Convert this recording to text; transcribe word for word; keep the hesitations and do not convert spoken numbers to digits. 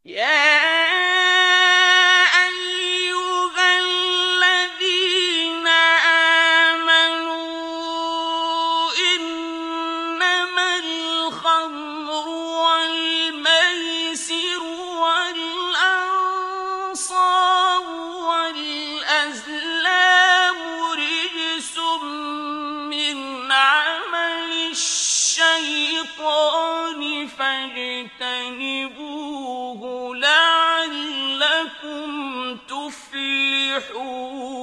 يا أيها الذين آمنوا إنما الخمر والميسر والأنصاب والأزلام رجس من عمل الشيطان فاجتنبوه لعلكم تفلحون.